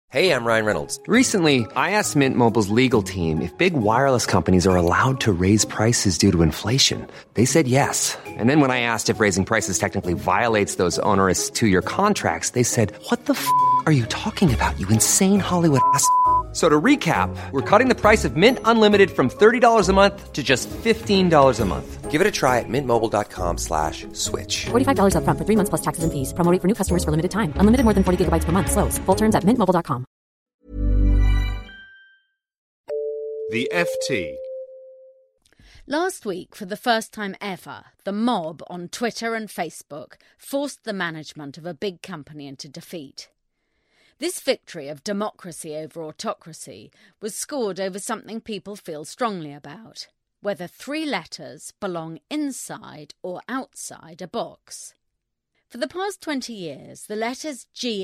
Hey, I'm Ryan Reynolds. Recently, I asked Mint Mobile's legal team if big wireless companies are allowed to raise prices due to inflation. They said yes. And then when I asked if raising prices technically violates those onerous two-year contracts, they said, "What the f*** are you talking about, you insane Hollywood ass?" So to recap, we're cutting the price of Mint Unlimited from $30 a month to just $15 a month. Give it a try at mintmobile.com/switch. $45 up front for 3 months plus taxes and fees. Promo rate for new customers for limited time. Unlimited more than 40 gigabytes per month. Slows full terms at mintmobile.com. The FT. Last week, for the first time ever, the mob on Twitter and Facebook forced the management of a big company into defeat. This victory of democracy over autocracy was scored over something people feel strongly about: whether 3 letters belong inside or outside a box. For the past 20 years, the letters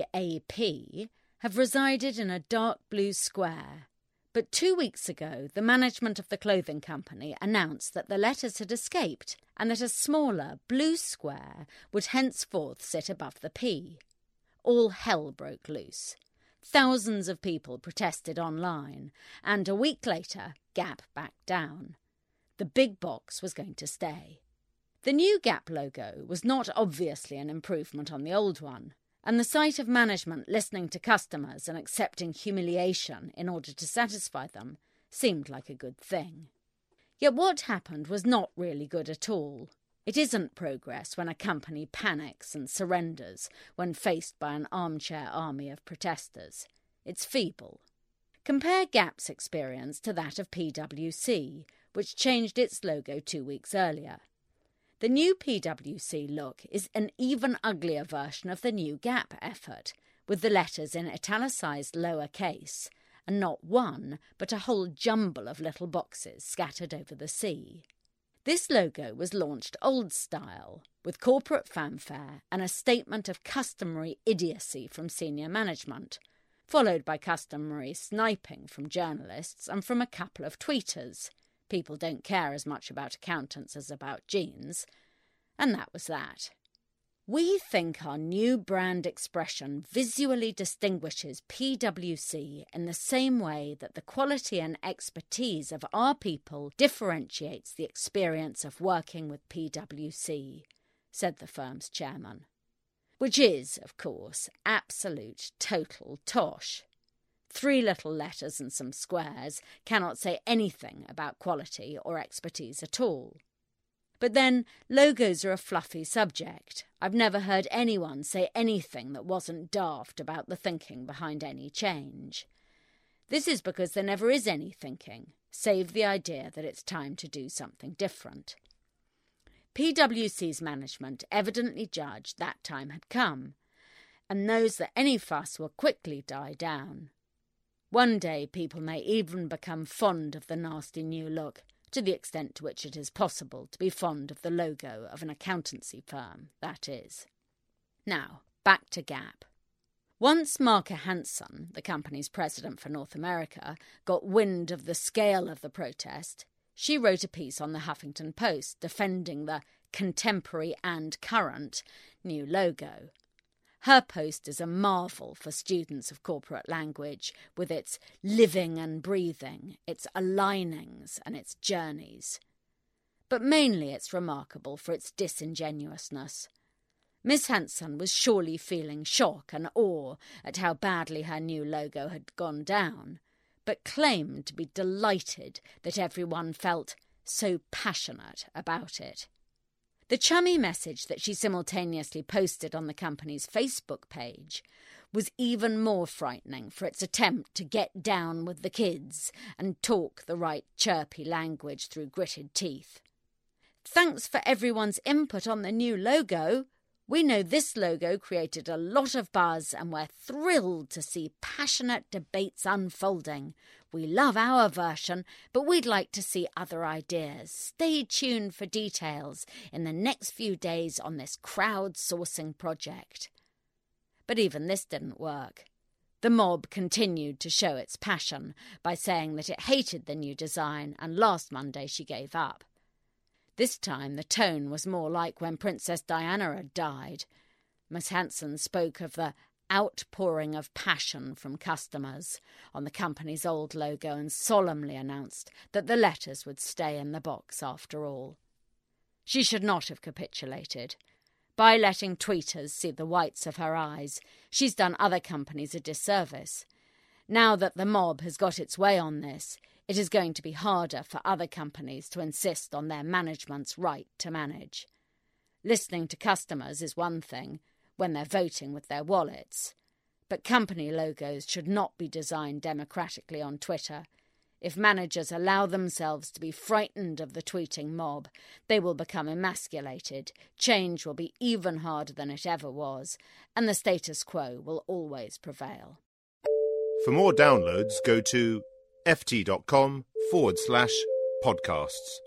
GAP have resided in a dark blue square. But 2 weeks ago, the management of the clothing company announced that the letters had escaped and that a smaller blue square would henceforth sit above the P. All hell broke loose. Thousands of people protested online, and a week later, Gap backed down. The big box was going to stay. The new Gap logo was not obviously an improvement on the old one, and the sight of management listening to customers and accepting humiliation in order to satisfy them seemed like a good thing. Yet what happened was not really good at all. It isn't progress when a company panics and surrenders when faced by an armchair army of protesters. It's feeble. Compare Gap's experience to that of PwC, which changed its logo 2 weeks earlier. The new PwC look is an even uglier version of the new Gap effort, with the letters in italicised lowercase, and not one, but a whole jumble of little boxes scattered over the C. This logo was launched old style, with corporate fanfare and a statement of customary idiocy from senior management, followed by customary sniping from journalists and from a couple of tweeters. People don't care as much about accountants as about jeans. And that was that. We think our new brand expression visually distinguishes PwC in the same way that the quality and expertise of our people differentiates the experience of working with PwC, said the firm's chairman. Which is, of course, absolute, total tosh. 3 little letters and some squares cannot say anything about quality or expertise at all. But then, logos are a fluffy subject. I've never heard anyone say anything that wasn't daft about the thinking behind any change. This is because there never is any thinking, save the idea that it's time to do something different. PwC's management evidently judged that time had come, and knows that any fuss will quickly die down. One day people may even become fond of the nasty new look, to the extent to which it is possible to be fond of the logo of an accountancy firm, that is. Now, back to Gap. Once Marka Hanson, the company's president for North America, got wind of the scale of the protest, she wrote a piece on the Huffington Post defending the contemporary and current new logo. Her post is a marvel for students of corporate language, with its living and breathing, its alignings and its journeys. But mainly it's remarkable for its disingenuousness. Miss Hanson was surely feeling shock and awe at how badly her new logo had gone down, but claimed to be delighted that everyone felt so passionate about it. The chummy message that she simultaneously posted on the company's Facebook page was even more frightening for its attempt to get down with the kids and talk the right chirpy language through gritted teeth. Thanks for everyone's input on the new logo. We know this logo created a lot of buzz and we're thrilled to see passionate debates unfolding. We love our version, but we'd like to see other ideas. Stay tuned for details in the next few days on this crowdsourcing project. But even this didn't work. The mob continued to show its passion by saying that it hated the new design, and last Monday she gave up. This time the tone was more like when Princess Diana had died. Miss Hanson spoke of the outpouring of passion from customers on the company's old logo and solemnly announced that the letters would stay in the box after all. She should not have capitulated. By letting tweeters see the whites of her eyes, she's done other companies a disservice. Now that the mob has got its way on this, it is going to be harder for other companies to insist on their management's right to manage. Listening to customers is one thing, when they're voting with their wallets. But company logos should not be designed democratically on Twitter. If managers allow themselves to be frightened of the tweeting mob, they will become emasculated, change will be even harder than it ever was, and the status quo will always prevail. For more downloads, go to ft.com/podcasts.